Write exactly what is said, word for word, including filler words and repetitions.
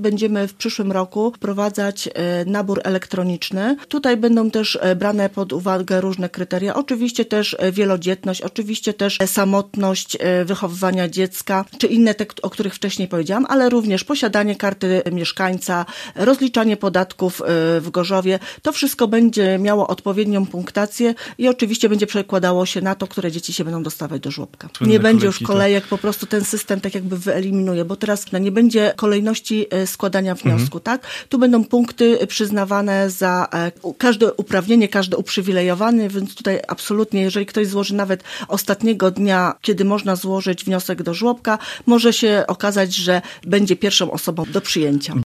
będziemy w przyszłym roku wprowadzać nabór elektroniczny. Tutaj będą też brane pod uwagę różne kryteria. Oczywiście też wielodzietność, oczywiście też samotność wychowywania dziecka, czy inne te, o których wcześniej powiedziałam, ale również posiadanie karty mieszkańca, rozliczanie podatków w Gorzowie. To wszystko będzie miało odpowiednią punktację i oczywiście będzie przekładało się na to, które dzieci się będą dostawać do żłobka. Słynne nie będzie kolejki, już kolejek, tak. Po prostu ten system tak jakby wyeliminuje, bo teraz no, nie będzie kolejności składania wniosku, mhm. tak? Tu będą punkty przyznawane za każde uprawnienie, każde uprzywilejowane, więc tutaj absolutnie, jeżeli ktoś złoży nawet ostatniego dnia, kiedy można złożyć wniosek do żłobka, może się okazać, że będzie pierwszą osobą do przyjęcia.